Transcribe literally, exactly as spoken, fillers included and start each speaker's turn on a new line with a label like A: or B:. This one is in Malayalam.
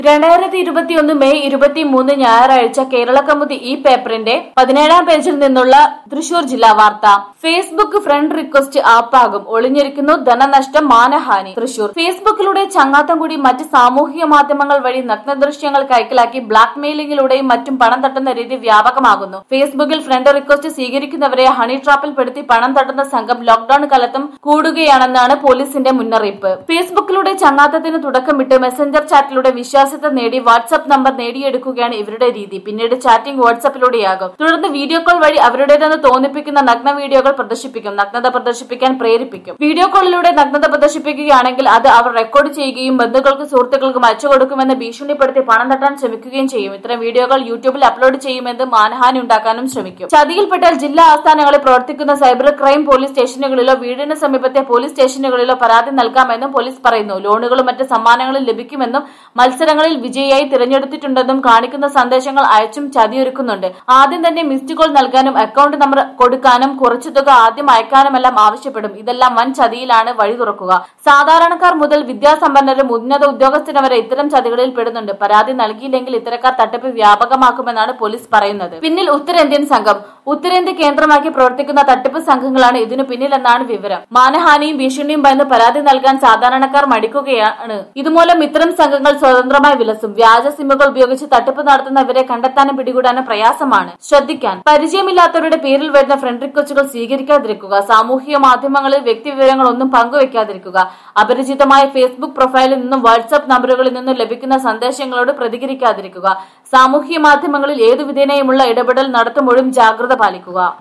A: രണ്ടായിരത്തി ഇരുപത്തിയൊന്ന് മെയ് ഇരുപത്തിമൂന്ന് ഞായറാഴ്ച കേരള കൗമുദി ഈ പേപ്പറിന്റെ പതിനേഴാം പേജിൽ നിന്നുള്ള തൃശൂർ ജില്ലാ വാർത്ത. ഫേസ്ബുക്ക് ഫ്രണ്ട് റിക്വസ്റ്റ് ആപ്പാകും, ഒളിഞ്ഞിരിക്കുന്നു ധനനഷ്ടം മാനഹാനി. തൃശൂർ ഫേസ്ബുക്കിലൂടെ ചങ്ങാത്തം കൂടി മറ്റ് സാമൂഹിക മാധ്യമങ്ങൾ വഴി നഗ്നദൃശ്യങ്ങൾ കൈക്കലാക്കി ബ്ലാക്ക് മെയിലിംഗിലൂടെയും മറ്റും പണം തട്ടുന്ന രീതി വ്യാപകമാകുന്നു. ഫേസ്ബുക്കിൽ ഫ്രണ്ട് റിക്വസ്റ്റ് സ്വീകരിക്കുന്നവരെ ഹണി ട്രാപ്പിൽ പെടുത്തി പണം തട്ടുന്ന സംഘം ലോക്ഡൌൺ കാലത്തും കൂടുകയാണെന്നാണ് പോലീസിന്റെ മുന്നറിയിപ്പ്. ഫേസ്ബുക്കിലൂടെ ചങ്ങാത്തത്തിന് തുടക്കമിട്ട് മെസഞ്ചർ ചാറ്റിലൂടെ വിശ്വാസ നേടി വാട്സ്ആപ്പ് നമ്പർ നേടിയെടുക്കുകയാണ് ഇവരുടെ രീതി. പിന്നീട് ചാറ്റിംഗ് വാട്സ്ആപ്പിലൂടെയാകും. തുടർന്ന് വീഡിയോ കോൾ വഴി അവരുടേതെന്ന് തോന്നിപ്പിക്കുന്ന നഗ്ന വീഡിയോകൾ പ്രദർശിപ്പിക്കും. നഗ്നത പ്രദർശിപ്പിക്കാൻ പ്രേരിപ്പിക്കും. വീഡിയോ കോളിലൂടെ നഗ്നത പ്രദർശിപ്പിക്കുകയാണെങ്കിൽ അത് അവർ റെക്കോർഡ് ചെയ്യുകയും ബന്ധുക്കൾക്ക് സുഹൃത്തുക്കൾക്കും അയച്ചു കൊടുക്കുമെന്ന് ഭീഷണിപ്പെടുത്തി പണം തട്ടാൻ ശ്രമിക്കുകയും ചെയ്യും. ഇത്തരം വീഡിയോകൾ യൂട്യൂബിൽ അപ്ലോഡ് ചെയ്യുമെന്ന് മാനഹാനി ഉണ്ടാക്കാനും ശ്രമിക്കും. ചതിയിൽപ്പെട്ടാൽ ജില്ലാ ആസ്ഥാനങ്ങളിൽ പ്രവർത്തിക്കുന്ന സൈബർ ക്രൈം പോലീസ് സ്റ്റേഷനുകളിലോ വീടിന് സമീപത്തെ പോലീസ് സ്റ്റേഷനുകളിലോ പരാതി നൽകാമെന്നും പോലീസ് പറയുന്നു. ലോണുകളും മറ്റ് സമ്മാനങ്ങളും ലഭിക്കുമെന്നും മത്സരങ്ങൾ വിജയിയായി തിരഞ്ഞെടുത്തിട്ടുണ്ടെന്നും കാണിക്കുന്ന സന്ദേശങ്ങൾ അയച്ചും ചതിയൊരുക്കുന്നുണ്ട്. ആദ്യം തന്നെ മിസ്ഡ് കോൾ നൽകാനും അക്കൗണ്ട് നമ്പർ കൊടുക്കാനും കുറച്ചു തുക ആദ്യം അയക്കാനുമെല്ലാം ആവശ്യപ്പെടും. ഇതെല്ലാം വൻ ചതിയിലാണ് വഴി തുറക്കുക. സാധാരണക്കാർ മുതൽ വിദ്യാസമ്പന്നരും ഉന്നത ഉദ്യോഗസ്ഥരും വരെ ഇത്തരം ചതികളിൽ പെടുന്നുണ്ട്. പരാതി നൽകിയില്ലെങ്കിൽ ഇത്തരക്കാർ തട്ടിപ്പ് വ്യാപകമാക്കുമെന്നാണ് പോലീസ് പറയുന്നത്. പിന്നിൽ ഉത്തരേന്ത്യൻ സംഘം. ഉത്തരേന്ത്യ കേന്ദ്രമാക്കി പ്രവർത്തിക്കുന്ന തട്ടിപ്പ് സംഘങ്ങളാണ് ഇതിനു പിന്നിലെന്നാണ് വിവരം. മാനഹാനിയും ഭീഷണിയും ഭയന്ന് പരാതി നൽകാൻ സാധാരണക്കാർ മടിക്കുകയാണ്. ഇതുമൂലം ഇത്തരം സംഘങ്ങൾ സ്വതന്ത്രമായി വിലസും. വ്യാജ സിമ്മുകൾ ഉപയോഗിച്ച് തട്ടിപ്പ് നടത്തുന്നവരെ കണ്ടെത്താനും പിടികൂടാനും പ്രയാസമാണ്. ശ്രദ്ധിക്കാൻ പരിചയമില്ലാത്തവരുടെ പേരിൽ വരുന്ന ഫ്രണ്ട് റിക്വസ്റ്റുകൾ സ്വീകരിക്കാതിരിക്കുക. സാമൂഹിക മാധ്യമങ്ങളിൽ വ്യക്തിവിവരങ്ങൾ ഒന്നും പങ്കുവയ്ക്കാതിരിക്കുക. അപരിചിതമായ ഫേസ്ബുക്ക് പ്രൊഫൈലിൽ നിന്നും വാട്സ്ആപ്പ് നമ്പറുകളിൽ നിന്നും ലഭിക്കുന്ന സന്ദേശങ്ങളോട് പ്രതികരിക്കാതിരിക്കുക. സാമൂഹിക മാധ്യമങ്ങളിൽ ഏതു വിധേനയുമുള്ള ഇടപെടൽ നടത്തുമ്പോഴും ജാഗ്രത പാലിക്കുക.